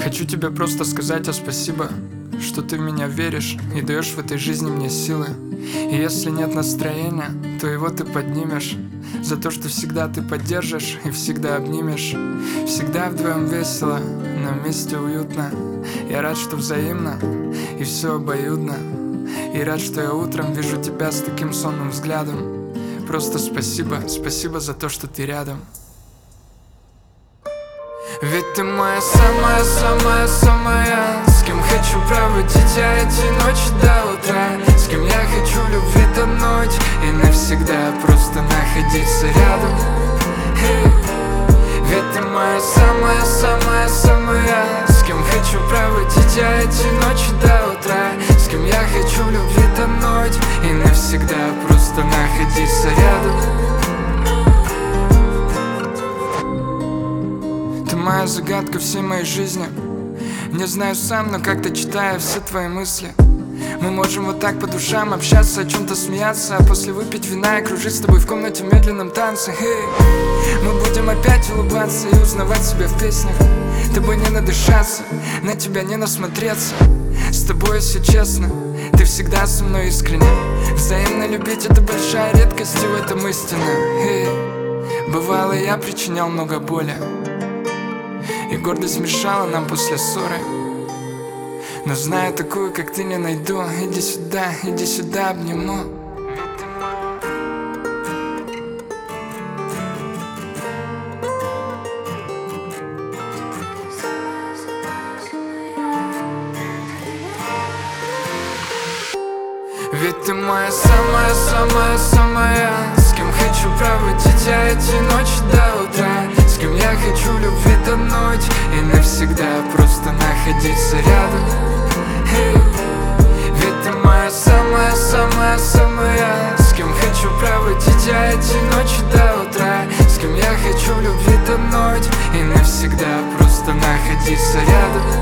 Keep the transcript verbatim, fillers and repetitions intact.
Хочу тебе просто сказать а спасибо, что ты в меня веришь и даешь в этой жизни мне силы. И если нет настроения, то его ты поднимешь. За то, что всегда ты поддержишь и всегда обнимешь. Всегда вдвоем весело, но вместе уютно. Я рад, что взаимно и все обоюдно. И рад, что я утром вижу тебя с таким сонным взглядом. Просто спасибо, спасибо за то, что ты рядом. Ведь ты моя самая-самая-самая, с кем хочу проводить я эти ночи до утра, с кем я хочу любви тонуть и навсегда просто находиться рядом. Ведь ты моя самая-самая-самая, с кем хочу проводить я эти ночи до утра, с кем я хочу любви тонуть и навсегда просто находиться рядом. Моя загадка всей моей жизни. Не знаю сам, но как-то читаю все твои мысли. Мы можем вот так по душам общаться, о чем-то смеяться, а после выпить вина и кружить с тобой в комнате в медленном танце. Hey. Мы будем опять улыбаться и узнавать себя в песнях. Тобой не надышаться, на тебя не насмотреться. С тобой все честно, ты всегда со мной искренне. Взаимно любить это большая редкость, и в этом истина. Hey. Бывало, я причинял много боли, и гордость мешала нам после ссоры. Но знаю, такую, как ты, не найду. Иди сюда, иди сюда, обниму. Ведь ты моя самая-самая-самая, с кем хочу проводить я эти ночи до утра, с кем я хочу любви тонуть и навсегда просто находиться рядом. Ведь ты моя самая-самая-самая, с кем хочу проводить я эти ночи до утра, с кем я хочу любви тонуть и навсегда просто находиться рядом.